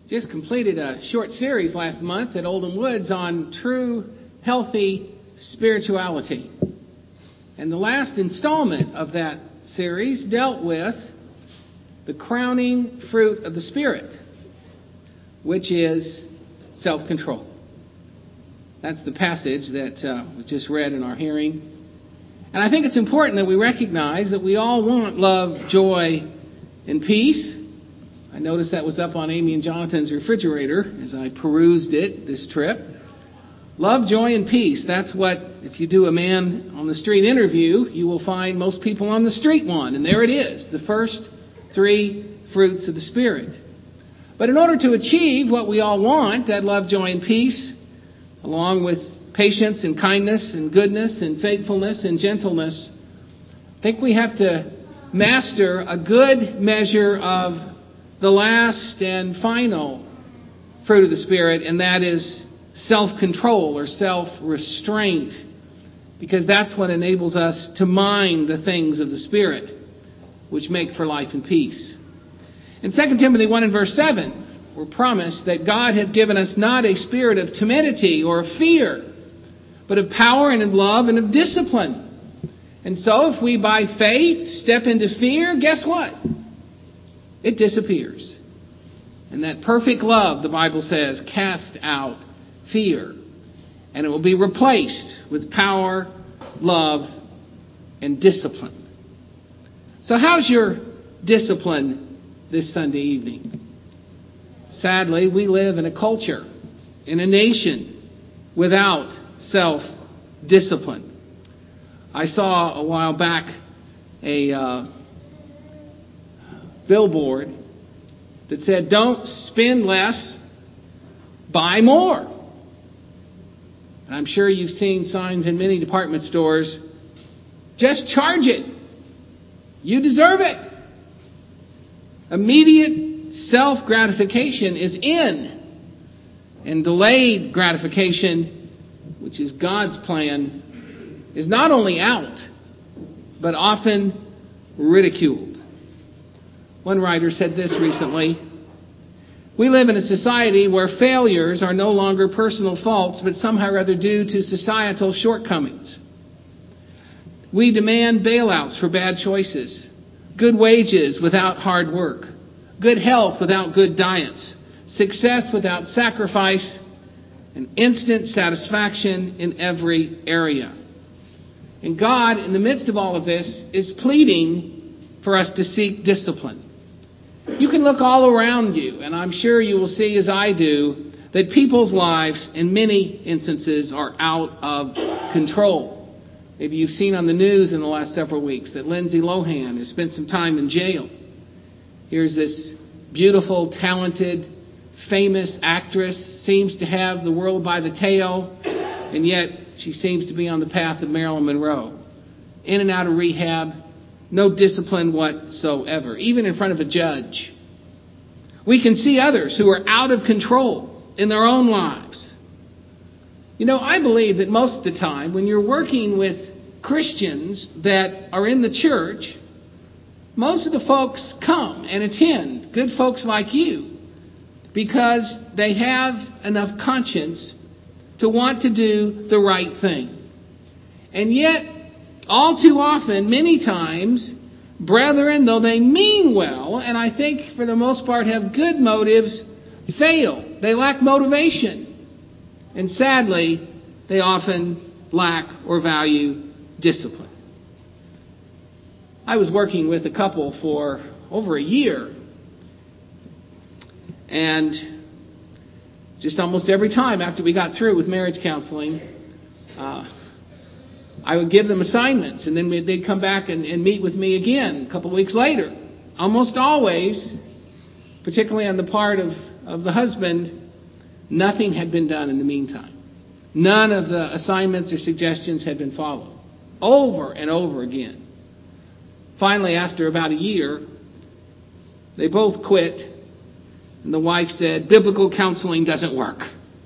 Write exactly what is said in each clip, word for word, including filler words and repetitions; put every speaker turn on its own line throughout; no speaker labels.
just completed a short series last month at Oldham Woods on true, healthy spirituality. And the last installment of that series dealt with the crowning fruit of the Spirit, which is self-control. That's the passage that uh, we just read in our hearing. And I think it's important that we recognize that we all want love, joy, and peace. I noticed that was up on Amy and Jonathan's refrigerator as I perused it this trip. Love, joy, and peace. That's what, if you do a man on the street interview, you will find most people on the street want. And there it is, the first three fruits of the Spirit. But in order to achieve what we all want, that love, joy, and peace, along with patience and kindness and goodness and faithfulness and gentleness, I think we have to master a good measure of the last and final fruit of the Spirit, and that is self-control or self-restraint, because that's what enables us to mind the things of the Spirit, which make for life and peace. In Second Timothy one and verse seven, we're promised that God hath given us not a spirit of timidity or of fear, but of power and of love and of discipline. And so if we by faith step into fear, guess what? It disappears. And that perfect love, the Bible says, cast out fear. And it will be replaced with power, love, and discipline. So how's your discipline this Sunday evening? Sadly, we live in a culture, in a nation, without self-discipline. I saw a while back a uh, billboard that said, don't spend less, buy more. And I'm sure you've seen signs in many department stores, just charge it. You deserve it. Immediate self-gratification is in, and delayed gratification, which is God's plan, is not only out, but often ridiculed. One writer said this recently: we live in a society where failures are no longer personal faults, but somehow or other due to societal shortcomings. We demand bailouts for bad choices, good wages without hard work, good health without good diets, success without sacrifice, and instant satisfaction in every area. And God, in the midst of all of this, is pleading for us to seek discipline. You can look all around you, and I'm sure you will see, as I do, that people's lives, in many instances, are out of control. Maybe you've seen on the news in the last several weeks that Lindsay Lohan has spent some time in jail. Here's this beautiful, talented, famous actress, seems to have the world by the tail, and yet she seems to be on the path of Marilyn Monroe. In and out of rehab, no discipline whatsoever, even in front of a judge. We can see others who are out of control in their own lives. You know, I believe that most of the time when you're working with Christians that are in the church, most of the folks come and attend, good folks like you, because they have enough conscience to want to do the right thing. And yet, all too often, many times, brethren, though they mean well, and I think for the most part have good motives, fail. They lack motivation. And sadly, they often lack or value discipline. I was working with a couple for over a year, and just almost every time after we got through with marriage counseling, uh, I would give them assignments, and then they'd come back and, and meet with me again a couple weeks later. Almost always, particularly on the part of, of the husband, nothing had been done in the meantime. None of the assignments or suggestions had been followed. Over and over again. Finally, after about a year, they both quit, and the wife said, biblical counseling doesn't work.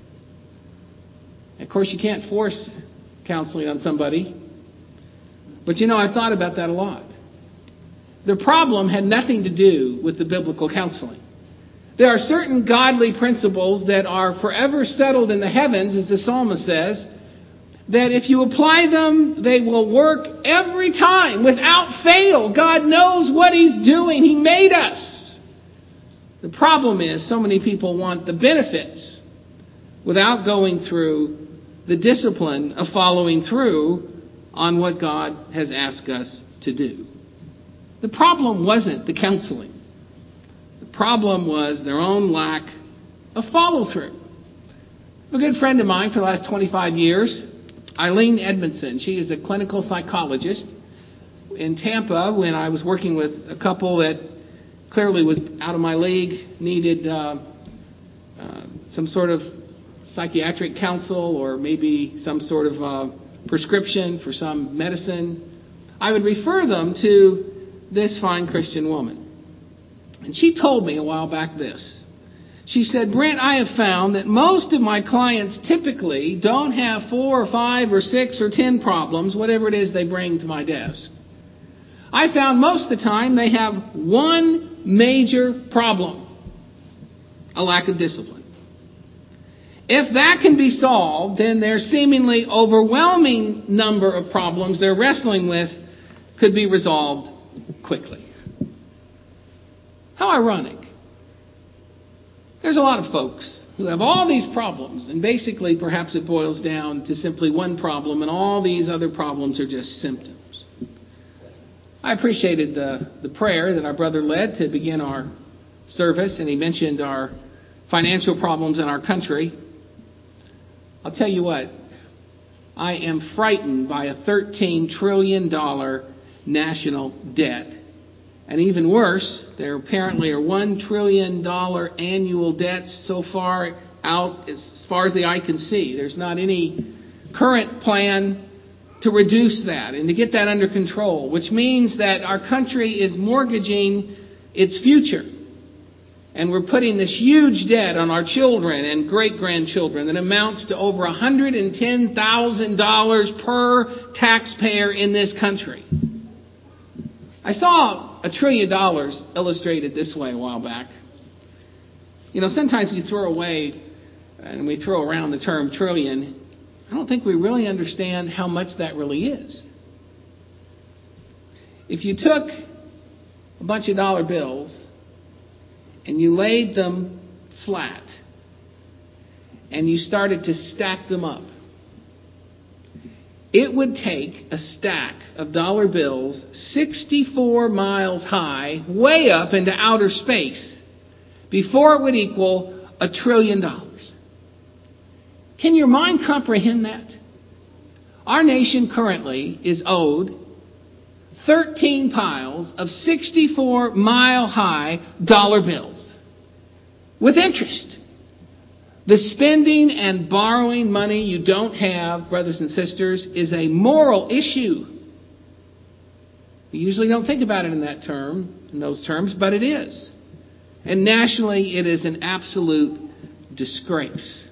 Of course, you can't force counseling on somebody. But you know, I've thought about that a lot. The problem had nothing to do with the biblical counseling. There are certain godly principles that are forever settled in the heavens, as the psalmist says, that if you apply them, they will work every time without fail. God knows what He's doing. He made us. The problem is so many people want the benefits without going through the discipline of following through on what God has asked us to do. The problem wasn't the counseling. The problem was their own lack of follow-through. A good friend of mine for the last twenty-five years, Eileen Edmondson. She is a clinical psychologist in Tampa when I was working with a couple that clearly was out of my league, needed uh, uh, some sort of psychiatric counsel or maybe some sort of uh, prescription for some medicine. I would refer them to this fine Christian woman. And she told me a while back this. She said, Brent, I have found that most of my clients typically don't have four or five or six or ten problems, whatever it is they bring to my desk. I found most of the time they have one major problem, a lack of discipline. If that can be solved, then their seemingly overwhelming number of problems they're wrestling with could be resolved quickly. How ironic. There's a lot of folks who have all these problems, and basically perhaps it boils down to simply one problem, and all these other problems are just symptoms. I appreciated the, the prayer that our brother led to begin our service, and he mentioned our financial problems in our country. I'll tell you what, I am frightened by a thirteen trillion dollars national debt. And even worse, there apparently are one trillion dollars annual debts so far out as far as the eye can see. There's not any current plan to reduce that and to get that under control, which means that our country is mortgaging its future. And we're putting this huge debt on our children and great-grandchildren that amounts to over one hundred ten thousand dollars per taxpayer in this country. I saw a trillion dollars illustrated this way a while back. You know, sometimes we throw away and we throw around the term trillion. I don't think we really understand how much that really is. If you took a bunch of dollar bills and you laid them flat and you started to stack them up, it would take a stack of dollar bills sixty-four miles high, way up into outer space, before it would equal a trillion dollars. Can your mind comprehend that? Our nation currently is owed thirteen piles of sixty-four mile high dollar bills with interest. The spending and borrowing money you don't have, brothers and sisters, is a moral issue. We usually don't think about it in that term, in those terms, but it is. And nationally, it is an absolute disgrace.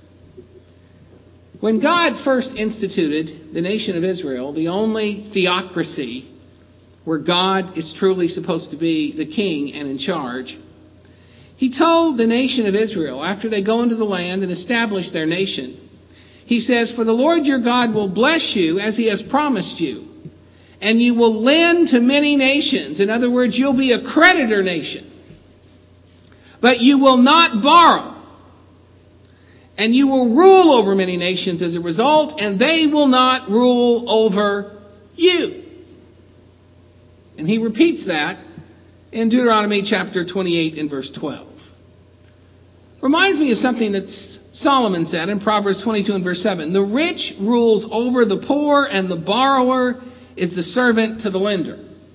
When God first instituted the nation of Israel, the only theocracy where God is truly supposed to be the king and in charge, He told the nation of Israel, after they go into the land and establish their nation, He says, "For the Lord your God will bless you as He has promised you, and you will lend to many nations." In other words, you'll be a creditor nation. "But you will not borrow. And you will rule over many nations as a result, and they will not rule over you." And He repeats that in Deuteronomy chapter twenty-eight and verse twelve. Reminds me of something that Solomon said in Proverbs twenty-two and verse seven. "The rich rules over the poor, and the borrower is the servant to the lender."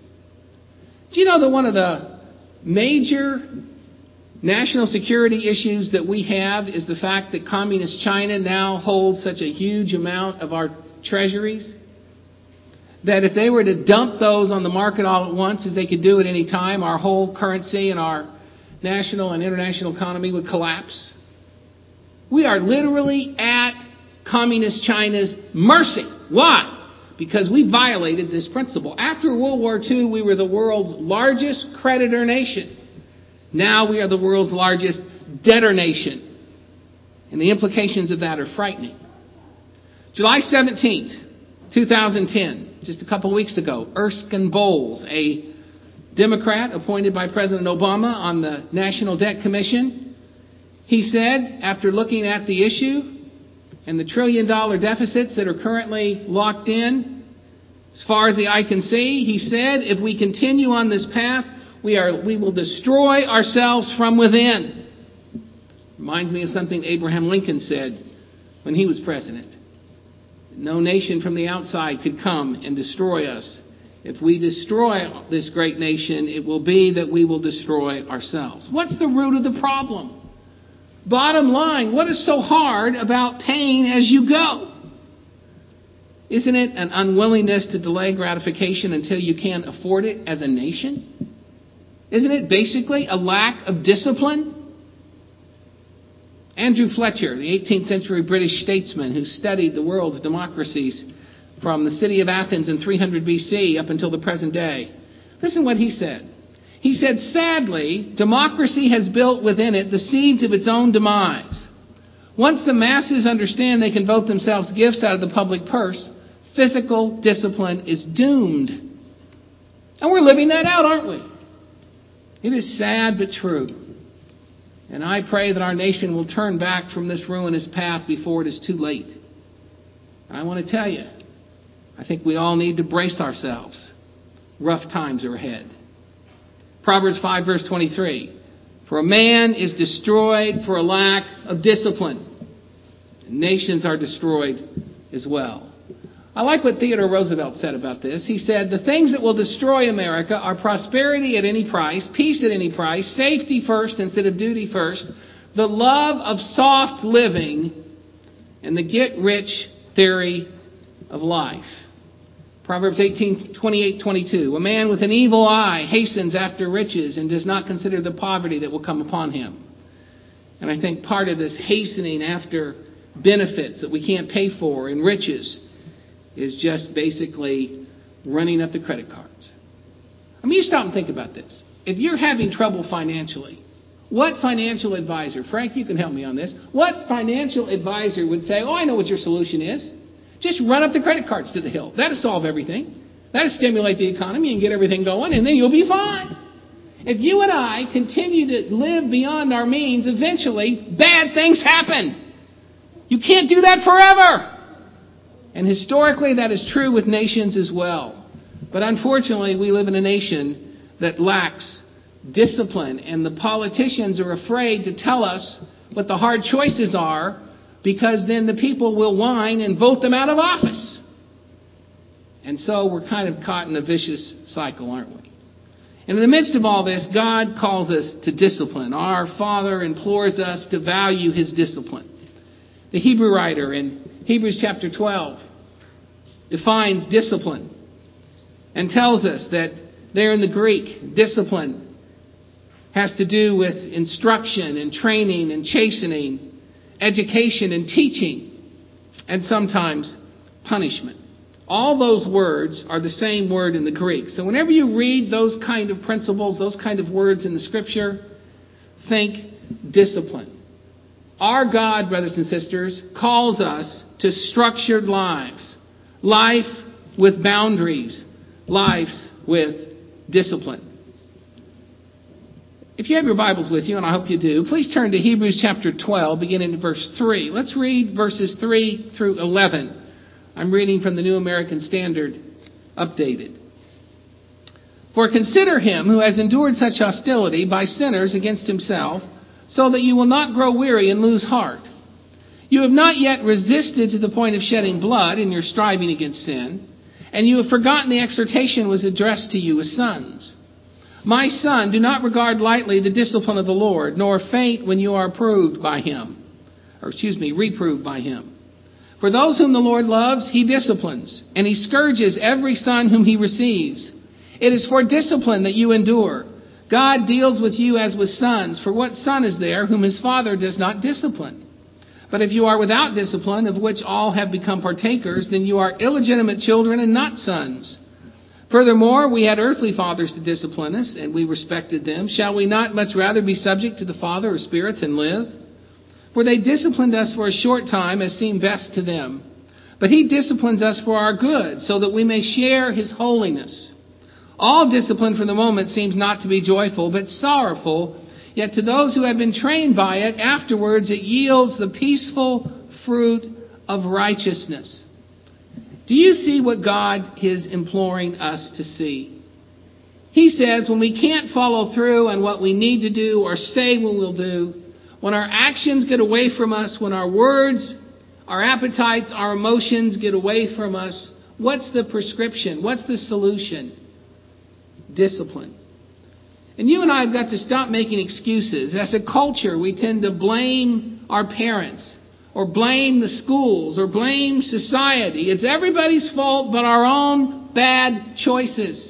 Do you know that one of the major national security issues that we have is the fact that communist China now holds such a huge amount of our treasuries? That if they were to dump those on the market all at once, as they could do at any time, our whole currency and our national and international economy would collapse. We are literally at communist China's mercy. Why? Because we violated this principle. After World War Two, we were the world's largest creditor nation. Now we are the world's largest debtor nation. And the implications of that are frightening. July seventeenth, twenty ten, just a couple weeks ago, Erskine Bowles, a Democrat appointed by President Obama on the National Debt Commission, he said, after looking at the issue and the trillion dollar deficits that are currently locked in, as far as the eye can see, he said, if we continue on this path, we are we will destroy ourselves from within. Reminds me of something Abraham Lincoln said when he was president. No nation from the outside could come and destroy us. If we destroy this great nation, it will be that we will destroy ourselves. What's the root of the problem? Bottom line, what is so hard about paying as you go? Isn't it an unwillingness to delay gratification until you can afford it as a nation? Isn't it basically a lack of discipline? Andrew Fletcher, the eighteenth century British statesman who studied the world's democracies from the city of Athens in three hundred B C up until the present day. Listen to what he said. He said, sadly, democracy has built within it the seeds of its own demise. Once the masses understand they can vote themselves gifts out of the public purse, physical discipline is doomed. And we're living that out, aren't we? It is sad but true. And I pray that our nation will turn back from this ruinous path before it is too late. I want to tell you, I think we all need to brace ourselves. Rough times are ahead. Proverbs five, verse twenty-three. For a man is destroyed for a lack of discipline. And nations are destroyed as well. I like what Theodore Roosevelt said about this. He said, the things that will destroy America are prosperity at any price, peace at any price, safety first instead of duty first, the love of soft living, and the get-rich theory of life. Proverbs eighteen, twenty-eight, twenty-two. A man with an evil eye hastens after riches and does not consider the poverty that will come upon him. And I think part of this hastening after benefits that we can't pay for and riches is just basically running up the credit cards. I mean, you stop and think about this. If you're having trouble financially, what financial advisor, Frank, you can help me on this, what financial advisor would say, oh, I know what your solution is. Just run up the credit cards to the hill. That'll solve everything. That'll stimulate the economy and get everything going, and then you'll be fine. If you and I continue to live beyond our means, eventually bad things happen. You can't do that forever. And historically, that is true with nations as well. But unfortunately, we live in a nation that lacks discipline, and the politicians are afraid to tell us what the hard choices are, because then the people will whine and vote them out of office. And so we're kind of caught in a vicious cycle, aren't we? And in the midst of all this, God calls us to discipline. Our Father implores us to value His discipline. The Hebrew writer in Hebrews chapter twelve defines discipline and tells us that there in the Greek, discipline has to do with instruction and training and chastening, education and teaching, and sometimes punishment. All those words are the same word in the Greek. So whenever you read those kind of principles, those kind of words in the Scripture, think discipline. Our God, brothers and sisters, calls us to structured lives. Life with boundaries. Life with discipline. If you have your Bibles with you, and I hope you do, please turn to Hebrews chapter twelve, beginning in verse three. Let's read verses three through eleven. I'm reading from the New American Standard, updated. For consider him who has endured such hostility by sinners against himself, so that you will not grow weary and lose heart. You have not yet resisted to the point of shedding blood in your striving against sin, and you have forgotten the exhortation was addressed to you as sons. My son, do not regard lightly the discipline of the Lord, nor faint when you are proved by him, or excuse me, reproved by him. For those whom the Lord loves, he disciplines, and he scourges every son whom he receives. It is for discipline that you endure. God deals with you as with sons, for what son is there whom his father does not discipline? But if you are without discipline, of which all have become partakers, then you are illegitimate children and not sons. Furthermore, we had earthly fathers to discipline us, and we respected them. Shall we not much rather be subject to the Father of spirits and live? For they disciplined us for a short time as seemed best to them. But he disciplines us for our good, so that we may share his holiness. All discipline for the moment seems not to be joyful, but sorrowful. Yet to those who have been trained by it, afterwards it yields the peaceful fruit of righteousness. Do you see what God is imploring us to see? He says when we can't follow through on what we need to do or say what we'll do, when our actions get away from us, when our words, our appetites, our emotions get away from us, what's the prescription? What's the solution? Discipline. And you and I have got to stop making excuses. As a culture, we tend to blame our parents or blame the schools or blame society. It's everybody's fault but our own bad choices.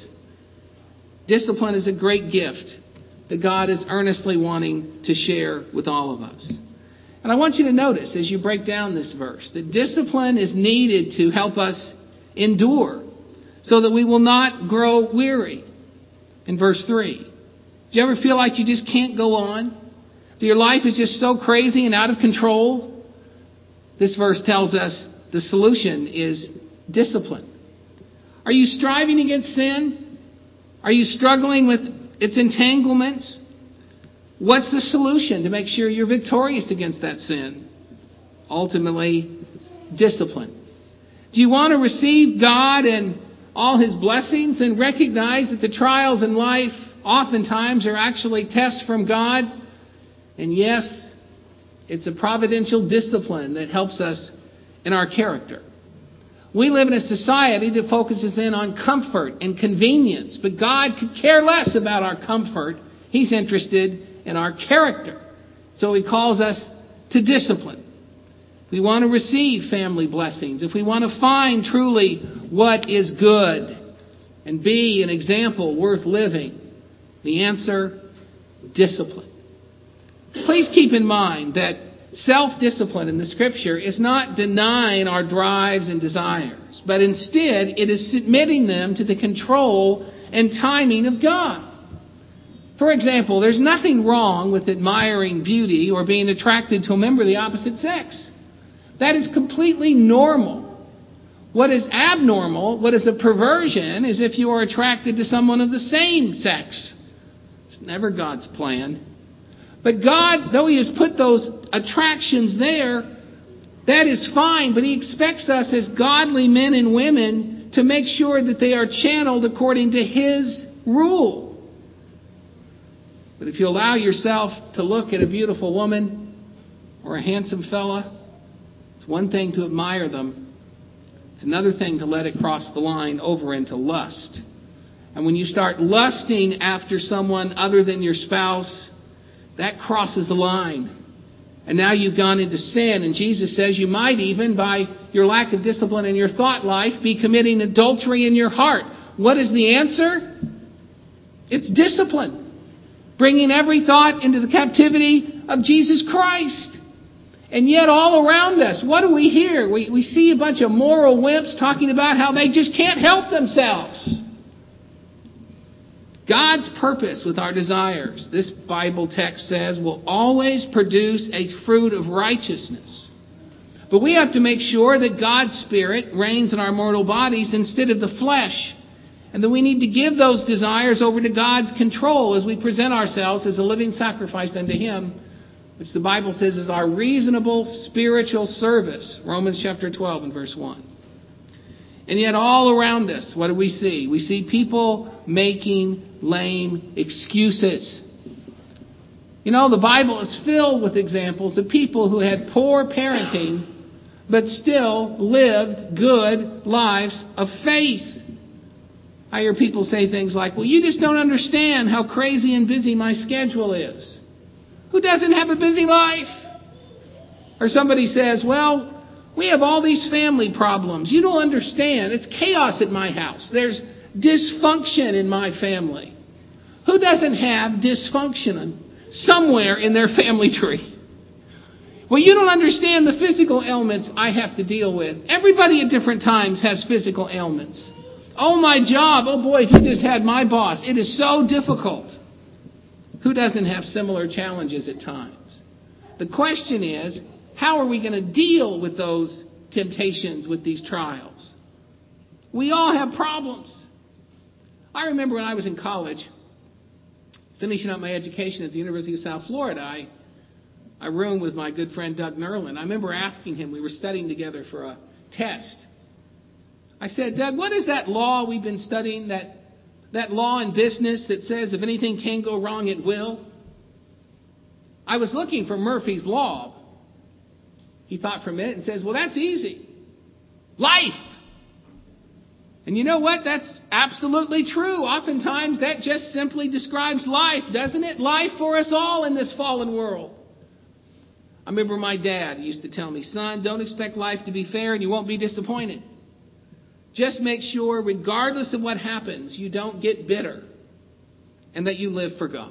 Discipline is a great gift that God is earnestly wanting to share with all of us. And I want you to notice as you break down this verse that discipline is needed to help us endure so that we will not grow weary. In verse three, do you ever feel like you just can't go on? Do your life is just so crazy and out of control? This verse tells us the solution is discipline. Are you striving against sin? Are you struggling with its entanglements? What's the solution to make sure you're victorious against that sin? Ultimately, discipline. Do you want to receive God and all his blessings and recognize that the trials in life oftentimes are actually tests from God? And yes, it's a providential discipline that helps us in our character. We live in a society that focuses in on comfort and convenience, but God could care less about our comfort. He's interested in our character. So he calls us to discipline. If we want to receive family blessings, if we want to find truly what is good and be an example worth living, the answer, discipline. Please keep in mind that self-discipline in the Scripture is not denying our drives and desires, but instead it is submitting them to the control and timing of God. For example, there's nothing wrong with admiring beauty or being attracted to a member of the opposite sex. That is completely normal. What is abnormal, what is a perversion, is if you are attracted to someone of the same sex. It's never God's plan. But God, though he has put those attractions there, that is fine. But he expects us as godly men and women to make sure that they are channeled according to his rule. But if you allow yourself to look at a beautiful woman or a handsome fella, it's one thing to admire them. It's another thing to let it cross the line over into lust. And when you start lusting after someone other than your spouse, that crosses the line. And now you've gone into sin. And Jesus says you might even, by your lack of discipline in your thought life, be committing adultery in your heart. What is the answer? It's discipline. Bringing every thought into the captivity of Jesus Christ. And yet all around us, what do we hear? We, we see a bunch of moral wimps talking about how they just can't help themselves. God's purpose with our desires, this Bible text says, will always produce a fruit of righteousness. But we have to make sure that God's Spirit reigns in our mortal bodies instead of the flesh. And that we need to give those desires over to God's control as we present ourselves as a living sacrifice unto him, which the Bible says is our reasonable spiritual service. Romans chapter twelve and verse one. And yet all around us, what do we see? We see people making lame excuses. You know, the Bible is filled with examples of people who had poor parenting, but still lived good lives of faith. I hear people say things like, well, you just don't understand how crazy and busy my schedule is. Who doesn't have a busy life? Or somebody says, well, we have all these family problems. You don't understand. It's chaos at my house. There's dysfunction in my family. Who doesn't have dysfunction somewhere in their family tree? Well, you don't understand the physical ailments I have to deal with. Everybody at different times has physical ailments. Oh, my job. Oh, boy, if you just had my boss. It is so difficult. Who doesn't have similar challenges at times? The question is, how are we going to deal with those temptations, with these trials? We all have problems. I remember when I was in college, finishing up my education at the University of South Florida, I, I roomed with my good friend Doug Nerlin. I remember asking him, we were studying together for a test. I said, Doug, what is that law we've been studying, that, that law in business that says if anything can go wrong, it will? I was looking for Murphy's Law. He thought for a minute and says, well, that's easy. Life. And you know what? That's absolutely true. Oftentimes that just simply describes life, doesn't it? Life for us all in this fallen world. I remember my dad used to tell me, son, don't expect life to be fair and you won't be disappointed. Just make sure, regardless of what happens, you don't get bitter and that you live for God.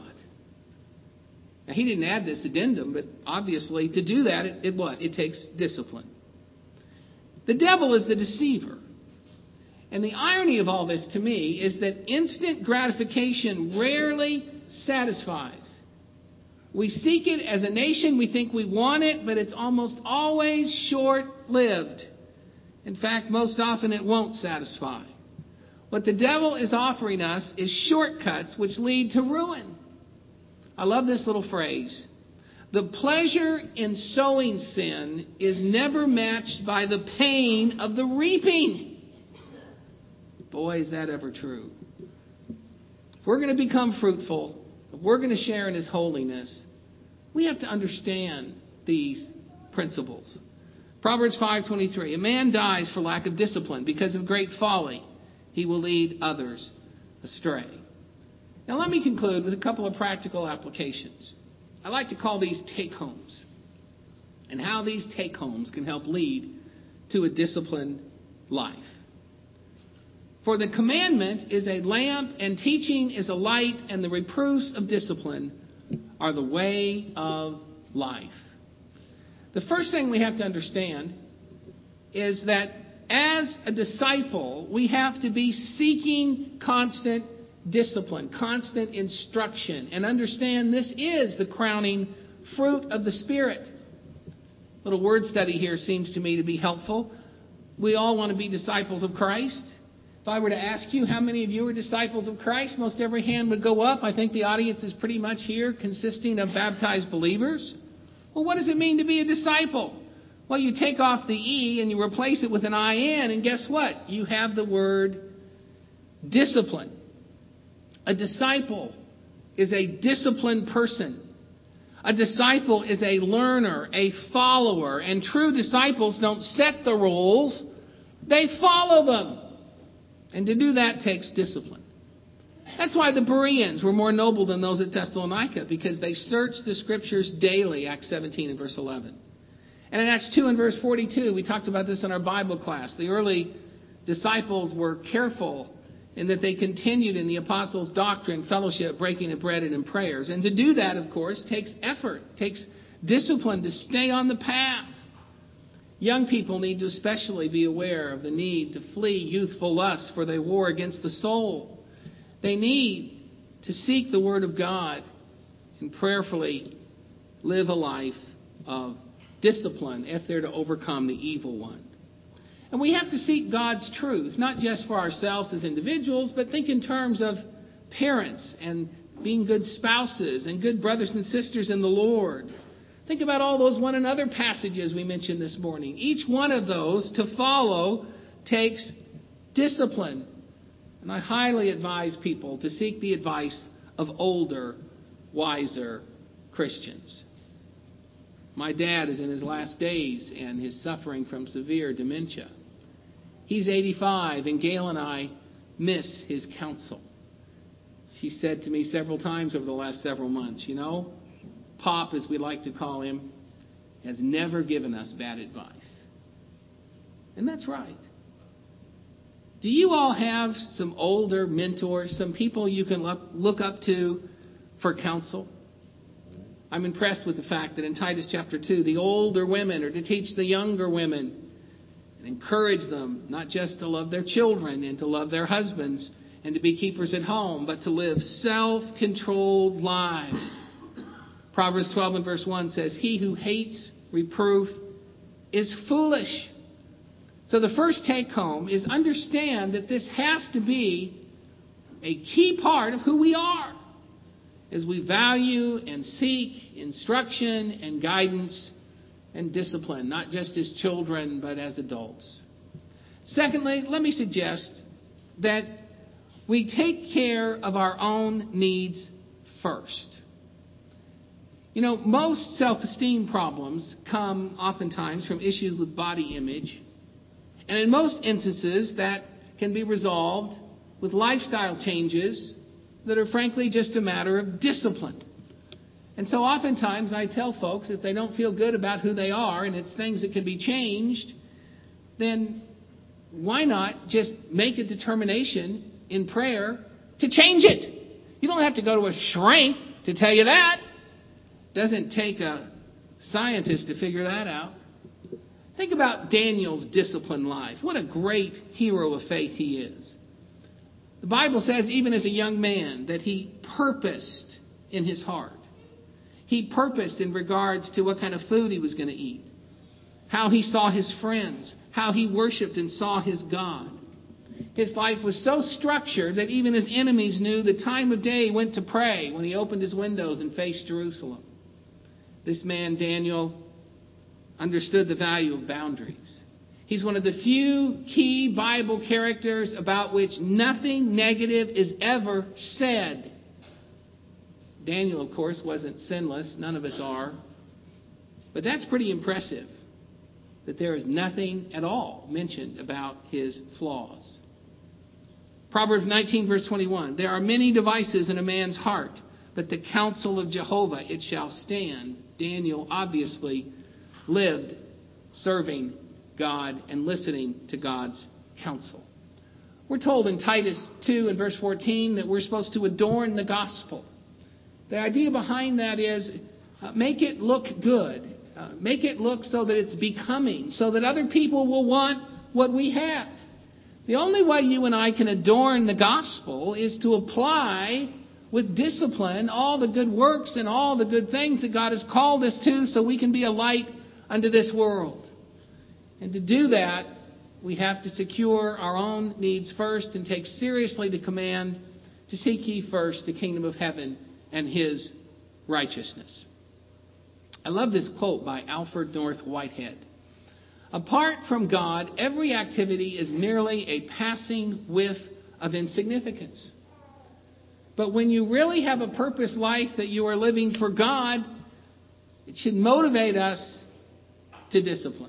Now, he didn't add this addendum, but obviously to do that, it, it what? It takes discipline. The devil is the deceiver. And the irony of all this to me is that instant gratification rarely satisfies. We seek it as a nation. We think we want it, but it's almost always short-lived. In fact, most often it won't satisfy. What the devil is offering us is shortcuts which lead to ruin. I love this little phrase. The pleasure in sowing sin is never matched by the pain of the reaping. Boy, is that ever true. If we're going to become fruitful, if we're going to share in His holiness, we have to understand these principles. Proverbs five twenty-three, a man dies for lack of discipline. Because of great folly, he will lead others astray. Now let me conclude with a couple of practical applications. I like to call these take-homes, and how these take-homes can help lead to a disciplined life. For the commandment is a lamp, and teaching is a light, and the reproofs of discipline are the way of life. The first thing we have to understand is that as a disciple, we have to be seeking constant discipline, constant instruction, and understand this is the crowning fruit of the Spirit. A little word study here seems to me to be helpful. We all want to be disciples of Christ. If I were to ask you how many of you are disciples of Christ, most every hand would go up. I think the audience is pretty much here consisting of baptized believers. Well, what does it mean to be a disciple? Well, you take off the E and you replace it with an I N, and guess what? You have the word discipline. A disciple is a disciplined person. A disciple is a learner, a follower, and true disciples don't set the rules, they follow them. And to do that takes discipline. That's why the Bereans were more noble than those at Thessalonica, because they searched the Scriptures daily, Acts seventeen and verse eleven. And in Acts two and verse forty-two, we talked about this in our Bible class. The early disciples were careful in that they continued in the apostles' doctrine, fellowship, breaking of bread, and in prayers. And to do that, of course, takes effort, takes discipline to stay on the path. Young people need to especially be aware of the need to flee youthful lusts, for they war against the soul. They need to seek the Word of God and prayerfully live a life of discipline if they're to overcome the evil one. And we have to seek God's truth, not just for ourselves as individuals, but think in terms of parents and being good spouses and good brothers and sisters in the Lord. Think about all those one another passages we mentioned this morning. Each one of those to follow takes discipline. And I highly advise people to seek the advice of older, wiser Christians. My dad is in his last days and is suffering from severe dementia. He's eighty-five, and Gail and I miss his counsel. She said to me several times over the last several months, you know, Pop, as we like to call him, has never given us bad advice. And that's right. Do you all have some older mentors, some people you can look, look up to for counsel? I'm impressed with the fact that in Titus chapter two, the older women are to teach the younger women. Encourage them not just to love their children and to love their husbands and to be keepers at home, but to live self-controlled lives. Proverbs twelve and verse one says, "He who hates reproof is foolish." So the first take home is understand that this has to be a key part of who we are as we value and seek instruction and guidance and discipline, not just as children, but as adults. Secondly, let me suggest that we take care of our own needs first. You know, most self-esteem problems come oftentimes from issues with body image. And in most instances, that can be resolved with lifestyle changes that are frankly just a matter of discipline. And so oftentimes I tell folks if they don't feel good about who they are and it's things that can be changed, then why not just make a determination in prayer to change it? You don't have to go to a shrink to tell you that. It doesn't take a scientist to figure that out. Think about Daniel's disciplined life. What a great hero of faith he is. The Bible says even as a young man that he purposed in his heart. He purposed in regards to what kind of food he was going to eat, how he saw his friends, how he worshiped and saw his God. His life was so structured that even his enemies knew the time of day he went to pray when he opened his windows and faced Jerusalem. This man, Daniel, understood the value of boundaries. He's one of the few key Bible characters about which nothing negative is ever said. Daniel, of course, wasn't sinless. None of us are. But that's pretty impressive, that there is nothing at all mentioned about his flaws. Proverbs nineteen, verse twenty-one. There are many devices in a man's heart, but the counsel of Jehovah it shall stand. Daniel obviously lived serving God and listening to God's counsel. We're told in Titus two and verse fourteen that we're supposed to adorn the gospel. The idea behind that is uh, make it look good. Uh, make it look so that it's becoming, so that other people will want what we have. The only way you and I can adorn the gospel is to apply with discipline all the good works and all the good things that God has called us to so we can be a light unto this world. And to do that, we have to secure our own needs first and take seriously the command to seek ye first the kingdom of heaven and his righteousness. I love this quote by Alfred North Whitehead. Apart from God, every activity is merely a passing whiff of insignificance. But when you really have a purpose life that you are living for God, it should motivate us to discipline.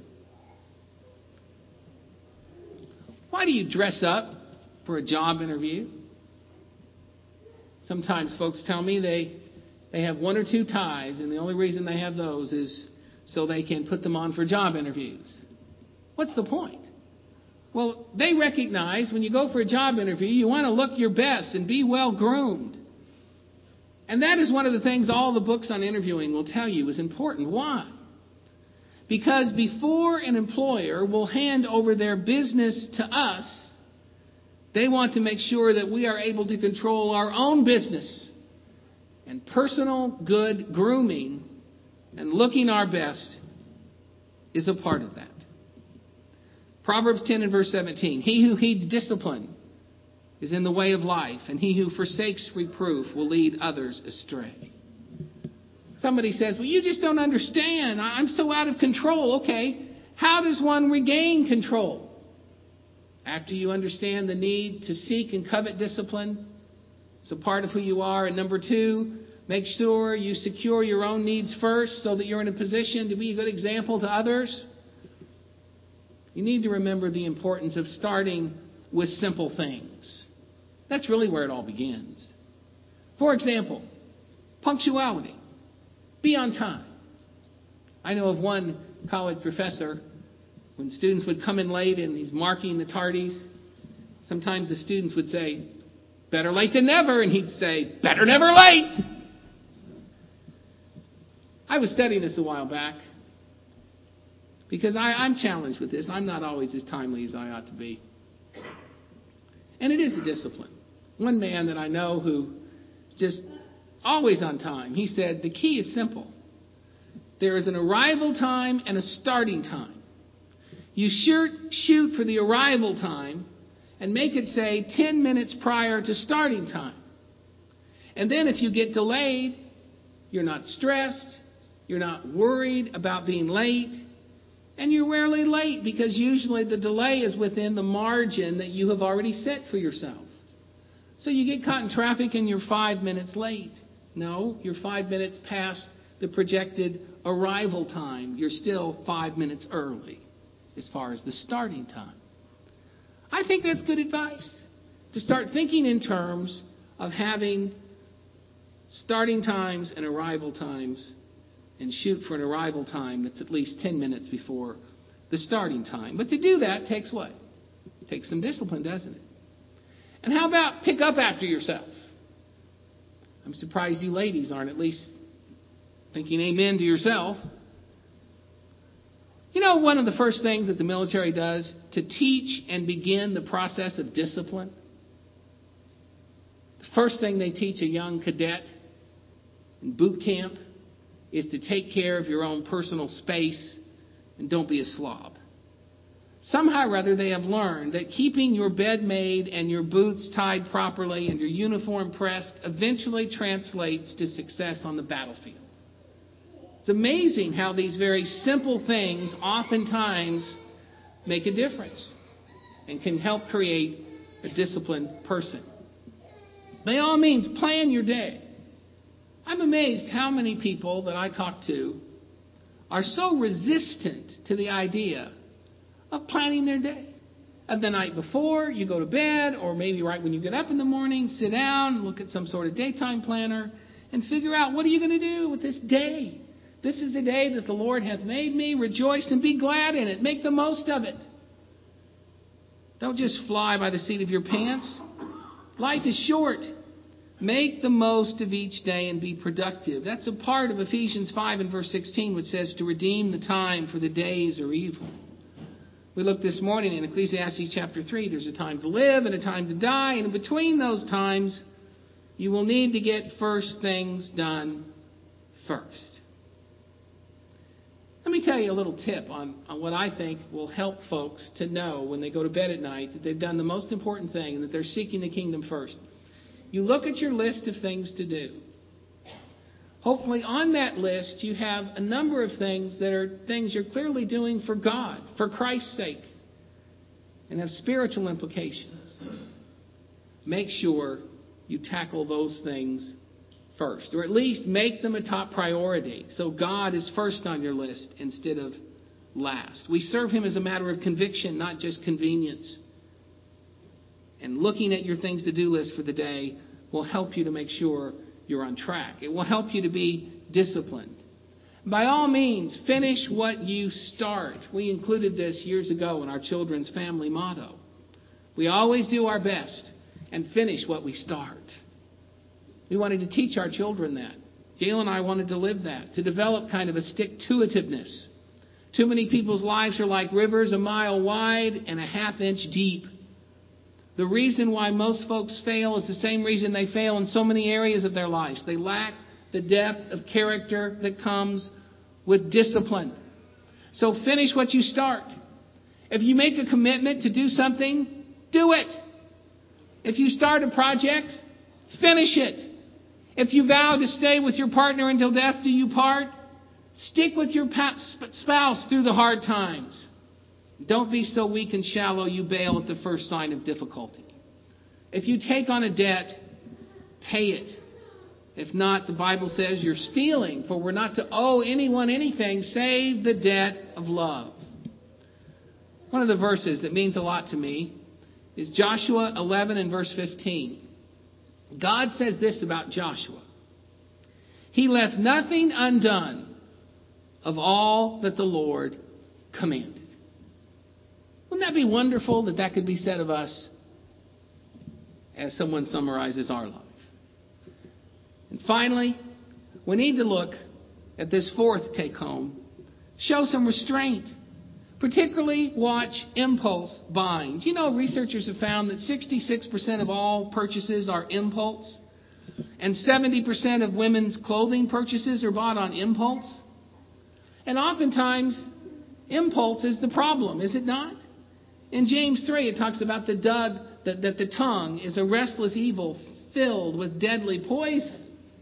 Why do you dress up for a job interview? Sometimes folks tell me they, they have one or two ties, and the only reason they have those is so they can put them on for job interviews. What's the point? Well, they recognize when you go for a job interview, you want to look your best and be well groomed. And that is one of the things all the books on interviewing will tell you is important. Why? Because before an employer will hand over their business to us, they want to make sure that we are able to control our own business. And personal good grooming and looking our best is a part of that. Proverbs ten and verse seventeen. He who heeds discipline is in the way of life, and he who forsakes reproof will lead others astray. Somebody says, well, you just don't understand. I'm so out of control. Okay, how does one regain control? After you understand the need to seek and covet discipline, it's a part of who you are. And number two, make sure you secure your own needs first so that you're in a position to be a good example to others. You need to remember the importance of starting with simple things. That's really where it all begins. For example, punctuality. Be on time. I know of one college professor, when students would come in late and he's marking the tardies, sometimes the students would say, better late than never, and he'd say, better never late. I was studying this a while back. Because I, I'm challenged with this. I'm not always as timely as I ought to be. And it is a discipline. One man that I know who is just always on time, he said, the key is simple. There is an arrival time and a starting time. You shoot, shoot for the arrival time and make it say ten minutes prior to starting time. And then if you get delayed, you're not stressed, you're not worried about being late, and you're rarely late because usually the delay is within the margin that you have already set for yourself. So you get caught in traffic and you're five minutes late. No, you're five minutes past the projected arrival time. You're still five minutes early as far as the starting time. I think that's good advice, to start thinking in terms of having starting times and arrival times, and shoot for an arrival time that's at least ten minutes before the starting time. But to do that takes what? It takes some discipline, doesn't it? And how about pick up after yourself? I'm surprised you ladies aren't at least thinking amen to yourself. You know, one of the first things that the military does to teach and begin the process of discipline, the first thing they teach a young cadet in boot camp is to take care of your own personal space and don't be a slob. Somehow or other they have learned that keeping your bed made and your boots tied properly and your uniform pressed eventually translates to success on the battlefield. It's amazing how these very simple things oftentimes make a difference and can help create a disciplined person. By all means, plan your day. I'm amazed how many people that I talk to are so resistant to the idea of planning their day. And the night before, you go to bed, or maybe right when you get up in the morning, sit down, look at some sort of daytime planner, and figure out, what are you going to do with this day? This is the day that the Lord hath made me. Rejoice and be glad in it. Make the most of it. Don't just fly by the seat of your pants. Life is short. Make the most of each day and be productive. That's a part of Ephesians five and verse sixteen, which says to redeem the time, for the days are evil. We looked this morning in Ecclesiastes chapter three. There's a time to live and a time to die. And in between those times, you will need to get first things done first. Let me tell you a little tip on, on what I think will help folks to know when they go to bed at night that they've done the most important thing and that they're seeking the kingdom first. You look at your list of things to do. Hopefully on that list you have a number of things that are things you're clearly doing for God, for Christ's sake, and have spiritual implications. Make sure you tackle those things first, or at least make them a top priority, so God is first on your list instead of last. We serve Him as a matter of conviction, not just convenience. And looking at your things to do list for the day will help you to make sure you're on track. It will help you to be disciplined. By all means, finish what you start. We included this years ago in our children's family motto. We always do our best and finish what we start. We wanted to teach our children that. Gail and I wanted to live that, to develop kind of a stick-to-itiveness. Too many people's lives are like rivers a mile wide and a half inch deep. The reason why most folks fail is the same reason they fail in so many areas of their lives. They lack the depth of character that comes with discipline. So finish what you start. If you make a commitment to do something, do it. If you start a project, finish it. If you vow to stay with your partner until death do you part, stick with your spouse through the hard times. Don't be so weak and shallow you bail at the first sign of difficulty. If you take on a debt, pay it. If not, the Bible says you're stealing, for we're not to owe anyone anything save the debt of love. One of the verses that means a lot to me is Joshua eleven and verse fifteen. God says this about Joshua. He left nothing undone of all that the Lord commanded. Wouldn't that be wonderful that that could be said of us as someone summarizes our life? And finally, we need to look at this fourth take home. Show some restraint. Particularly watch impulse buying. Do you know researchers have found that sixty-six percent of all purchases are impulse? And seventy percent of women's clothing purchases are bought on impulse? And oftentimes, impulse is the problem, is it not? In James three, it talks about the dug, that, that the tongue is a restless evil filled with deadly poison.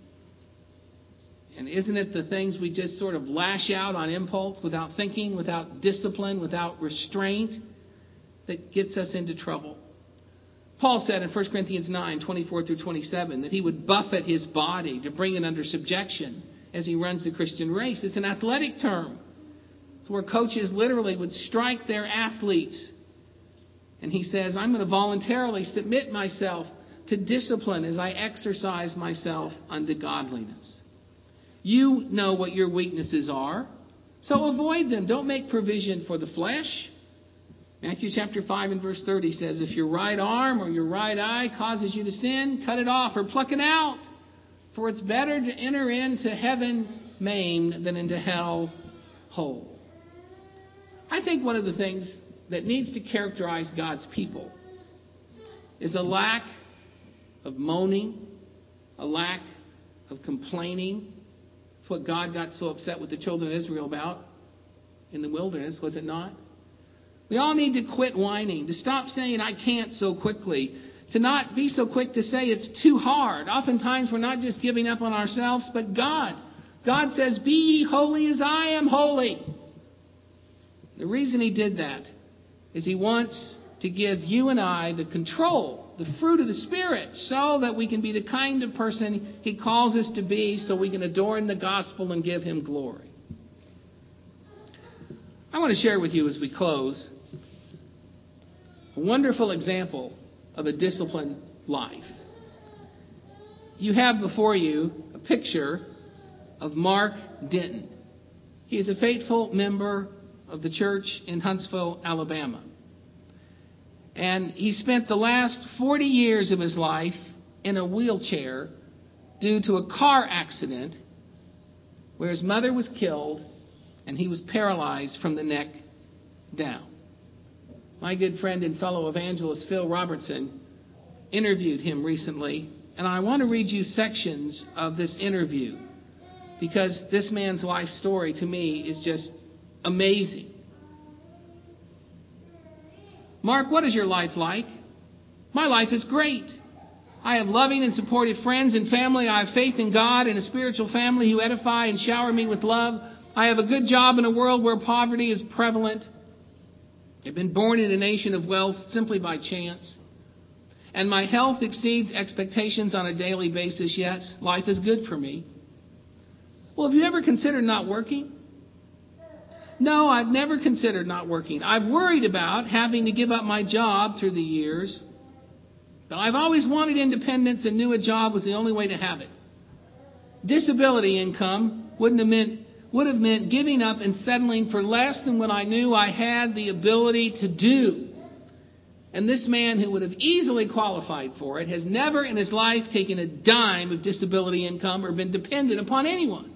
And isn't it the things we just sort of lash out on impulse without thinking, without discipline, without restraint that gets us into trouble? Paul said in First Corinthians nine, twenty-four through twenty-seven, that he would buffet his body to bring it under subjection as he runs the Christian race. It's an athletic term. It's where coaches literally would strike their athletes. And he says, I'm going to voluntarily submit myself to discipline as I exercise myself unto godliness. You know what your weaknesses are, so avoid them. Don't make provision for the flesh. Matthew chapter five and verse thirty says, if your right arm or your right eye causes you to sin, cut it off or pluck it out. For it's better to enter into heaven maimed than into hell whole. I think one of the things that needs to characterize God's people is a lack of moaning, a lack of complaining. It's what God got so upset with the children of Israel about in the wilderness, was it not? We all need to quit whining, to stop saying, I can't so quickly, to not be so quick to say it's too hard. Oftentimes we're not just giving up on ourselves, but God. God says, be ye holy as I am holy. The reason he did that is he wants to give you and I the control, the fruit of the Spirit, so that we can be the kind of person he calls us to be, so we can adorn the gospel and give him glory. I want to share with you as we close a wonderful example of a disciplined life. You have before you a picture of Mark Denton. He is a faithful member of the church in Huntsville, Alabama. And he spent the last forty years of his life in a wheelchair due to a car accident where his mother was killed and he was paralyzed from the neck down. My good friend and fellow evangelist Phil Robertson interviewed him recently, and I want to read you sections of this interview because this man's life story to me is just amazing. Mark, what is your life like? My life is great. I have loving and supportive friends and family. I have faith in God and a spiritual family who edify and shower me with love. I have a good job in a world where poverty is prevalent. I've been born in a nation of wealth simply by chance. And my health exceeds expectations on a daily basis. Yes, life is good for me. Well, have you ever considered not working? No, I've never considered not working. I've worried about having to give up my job through the years. But I've always wanted independence and knew a job was the only way to have it. Disability income wouldn't have meant, would have meant giving up and settling for less than what I knew I had the ability to do. And this man who would have easily qualified for it has never in his life taken a dime of disability income or been dependent upon anyone.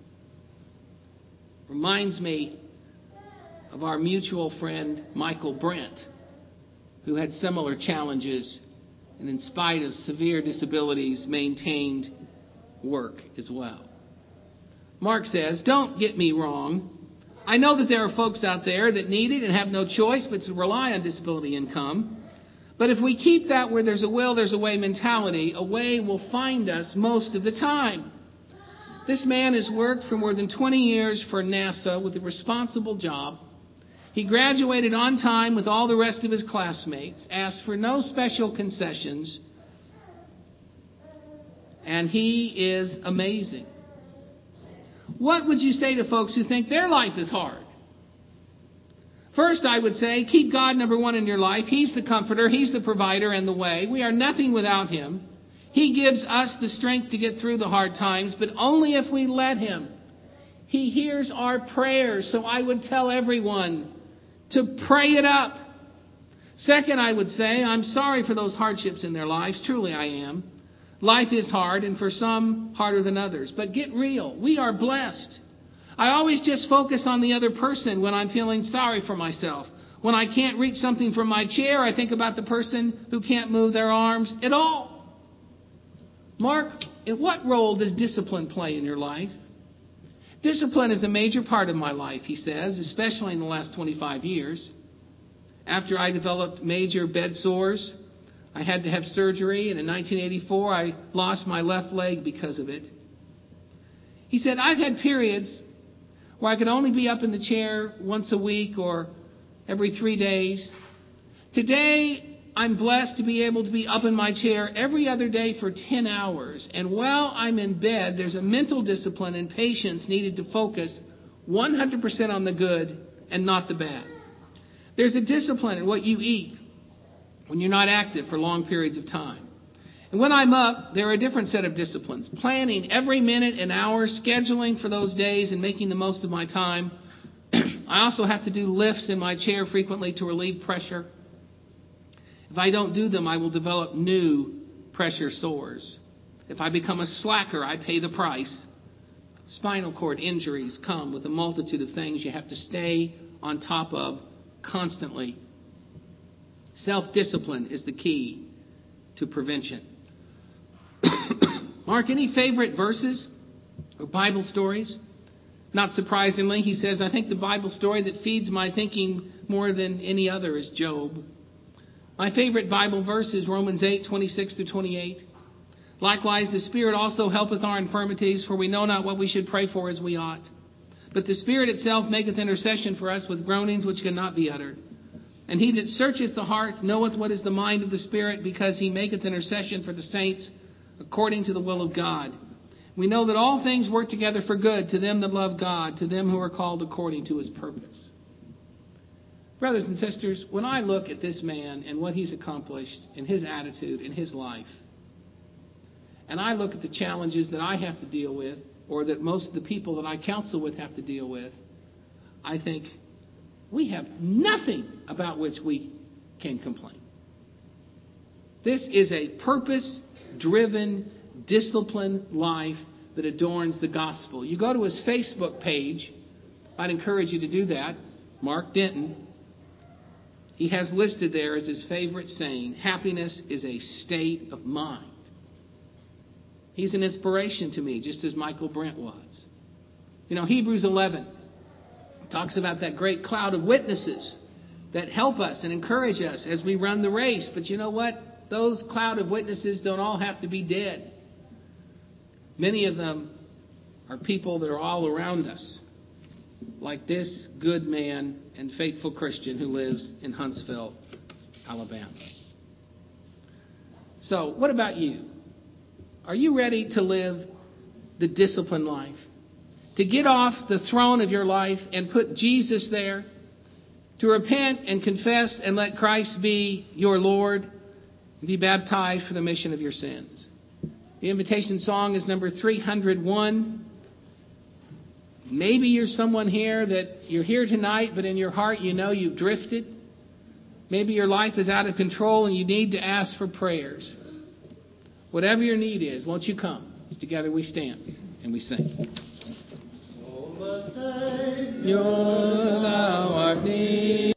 Reminds me of our mutual friend Michael Brent, who had similar challenges and in spite of severe disabilities maintained work as well. Mark says, don't get me wrong. I know that there are folks out there that need it and have no choice but to rely on disability income. But if we keep that where there's a will, there's a way mentality, a way will find us most of the time. This man has worked for more than twenty years for NASA with a responsible job. He graduated on time with all the rest of his classmates, asked for no special concessions, and he is amazing. What would you say to folks who think their life is hard? First, I would say, keep God number one in your life. He's the comforter, He's the provider and the way. We are nothing without Him. He gives us the strength to get through the hard times, but only if we let Him. He hears our prayers, so I would tell everyone to pray it up. Second, I would say, I'm sorry for those hardships in their lives. Truly I am. Life is hard, and for some, harder than others. But get real. We are blessed. I always just focus on the other person when I'm feeling sorry for myself. When I can't reach something from my chair, I think about the person who can't move their arms at all. Mark, what role does discipline play in your life? Discipline is a major part of my life, he says, especially in the last twenty-five years. After I developed major bed sores, I had to have surgery, and in nineteen eighty-four, I lost my left leg because of it. He said, I've had periods where I could only be up in the chair once a week or every three days. Today, I'm blessed to be able to be up in my chair every other day for ten hours. And while I'm in bed, there's a mental discipline and patience needed to focus one hundred percent on the good and not the bad. There's a discipline in what you eat when you're not active for long periods of time. And when I'm up, there are a different set of disciplines. Planning every minute and hour, scheduling for those days, and making the most of my time. I also have to do lifts in my chair frequently to relieve pressure. If I don't do them, I will develop new pressure sores. If I become a slacker, I pay the price. Spinal cord injuries come with a multitude of things you have to stay on top of constantly. Self-discipline is the key to prevention. Mark, any favorite verses or Bible stories? Not surprisingly, he says, I think the Bible story that feeds my thinking more than any other is Job. My favorite Bible verse is Romans eight, twenty-six to twenty-eight. Likewise, the Spirit also helpeth our infirmities, for we know not what we should pray for as we ought. But the Spirit itself maketh intercession for us with groanings which cannot be uttered. And he that searcheth the heart knoweth what is the mind of the Spirit, because he maketh intercession for the saints according to the will of God. We know that all things work together for good to them that love God, to them who are called according to his purpose. Brothers and sisters, when I look at this man and what he's accomplished and his attitude and his life, and I look at the challenges that I have to deal with, or that most of the people that I counsel with have to deal with, I think we have nothing about which we can complain. This is a purpose-driven, disciplined life that adorns the gospel. You go to his Facebook page, I'd encourage you to do that, Mark Denton. He has listed there as his favorite saying, happiness is a state of mind. He's an inspiration to me, just as Michael Brent was. You know, Hebrews eleven talks about that great cloud of witnesses that help us and encourage us as we run the race. But you know what? Those cloud of witnesses don't all have to be dead. Many of them are people that are all around us, like this good man and faithful Christian who lives in Huntsville, Alabama. So, what about you? Are you ready to live the disciplined life? To get off the throne of your life and put Jesus there? To repent and confess and let Christ be your Lord? And be baptized for the remission of your sins? The invitation song is number three hundred one. Maybe you're someone here that you're here tonight, but in your heart you know you've drifted. Maybe your life is out of control and you need to ask for prayers. Whatever your need is, won't you come? As together we stand and we sing. Oh, Savior, thou art near.